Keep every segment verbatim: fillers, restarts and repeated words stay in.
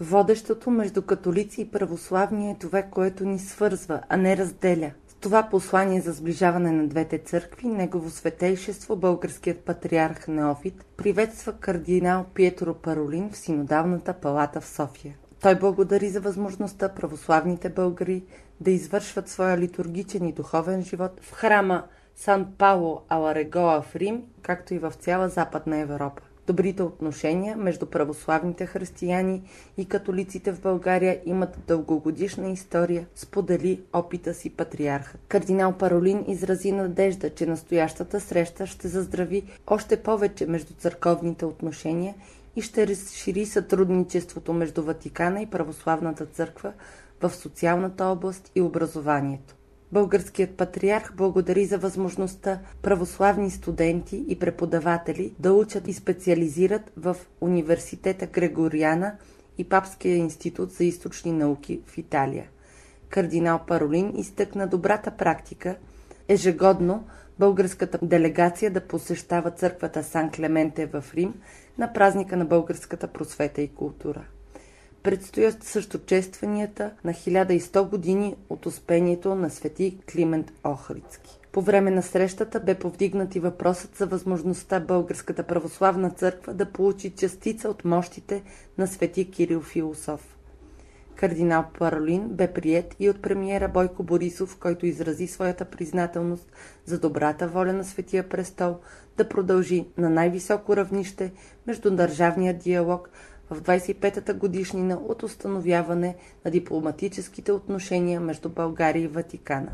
Водещото между католици и православни е това, което ни свързва, а не разделя. С това послание за сближаване на двете църкви, негово светейшество, българският патриарх Неофит, приветства кардинал Пиетро Паролин в Синодалната палата в София. Той благодари за възможността православните българи да извършват своя литургичен и духовен живот в храма Сан Пауло Аларегоа в Рим, както и в цяла Западна Европа. Добрите отношения между православните християни и католиците в България имат дългогодишна история, сподели опита си патриархът. Кардинал Паролин изрази надежда, че настоящата среща ще заздрави още повече между църковните отношения и ще разшири сътрудничеството между Ватикана и Православната църква в социалната област и образованието. Българският патриарх благодари за възможността православни студенти и преподаватели да учат и специализират в Университета Грегориана и Папския институт за източни науки в Италия. Кардинал Паролин изтъкна добрата практика ежегодно българската делегация да посещава църквата Сан Клементе в Рим на празника на българската просвета и култура. Предстоят също честванията на хиляда и сто години от успението на свети Климент Охридски. По време на срещата бе повдигнат и въпросът за възможността Българската православна църква да получи частица от мощите на свети Кирил Философ. Кардинал Паролин бе приет и от премиера Бойко Борисов, който изрази своята признателност за добрата воля на Светия престол да продължи на най-високо равнище междудържавния диалог в двадесет и петата годишнина от установяване на дипломатическите отношения между България и Ватикана.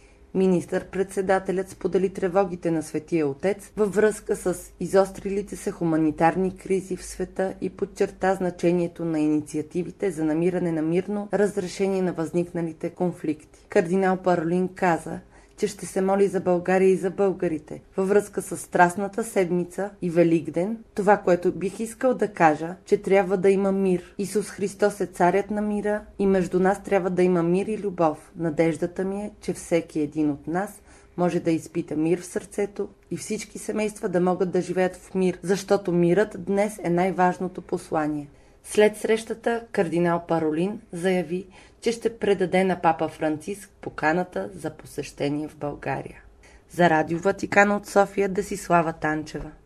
Министър-председателят сподели тревогите на Светия Отец във връзка с изострилите се хуманитарни кризи в света и подчерта значението на инициативите за намиране на мирно разрешение на възникналите конфликти. Кардинал Паролин каза, че ще се моли за България и за българите. Във връзка с Страстната седмица и Великден, това, което бих искал да кажа, че трябва да има мир. Исус Христос е царят на мира и между нас трябва да има мир и любов. Надеждата ми е, че всеки един от нас може да изпита мир в сърцето и всички семейства да могат да живеят в мир, защото мирът днес е най-важното послание. След срещата кардинал Паролин заяви, че ще предаде на папа Франциск поканата за посещение в България. За Радио Ватикан от София Десислава Танчева.